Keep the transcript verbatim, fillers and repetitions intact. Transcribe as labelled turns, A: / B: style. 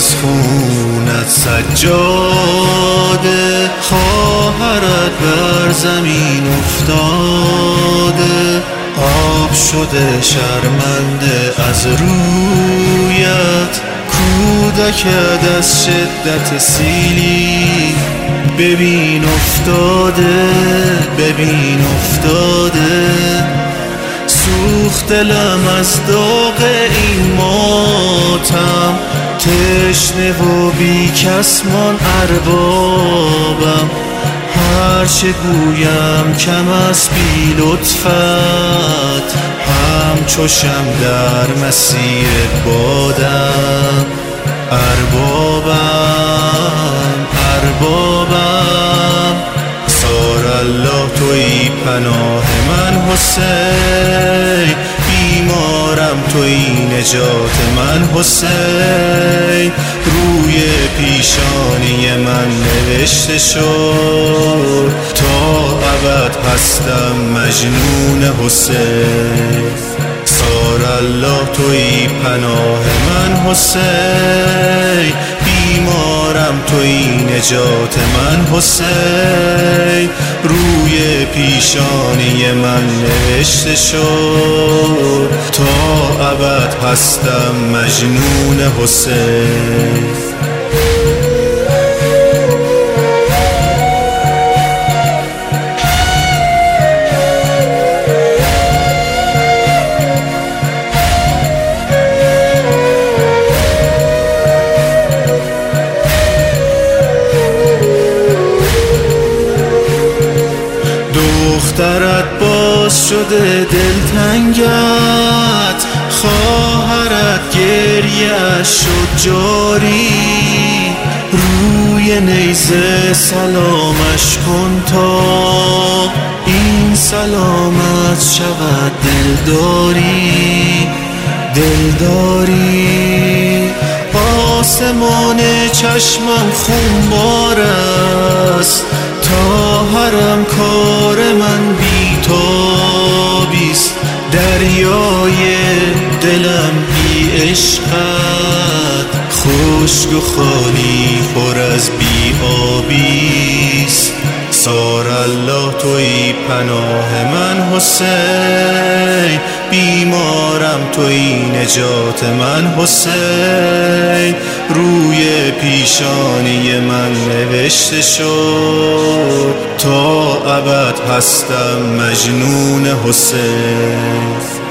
A: از خونت سجاده، خواهرت بر زمین افتاده، آب شده شرمنده از رویت، کودکت از شدت سیلی ببین افتاده، ببین افتاده. سوخت دلم از داغ این ماتم، تشنه و بی کس مان اربابم، هرچه گویم کم از بی لطفت، همچو شمع در مسیر بادم. اربابم اربابم سار الله تویی پناه من حسین، بیمارم تویی نجات من حسین. روی پیشانی من نوشته شد، تا ابد هستم مجنون حسین. سار الله تویی پناه من حسین، بیمارم تویی نجات من حسین. روی پیشانی من نوشته شد، تا ابد هستم مجنون حسین. دخترت باز شده دلتنگت، خواهرت گریه اش شد جاری، روی نیزه سلامش کن تا این سلامت شود دلداری، دلداری. آسمان چشمم خونبار است، تا حرم کار من بی تابیست، دریای دلم بی عشقت، خشک و خالی پر از بی آبیست. سار الله تویی پناه من حسین، بیمارم تویی نجات من حسین. روی پیشانی من نوشته شد، تا ابد هستم مجنون حسین.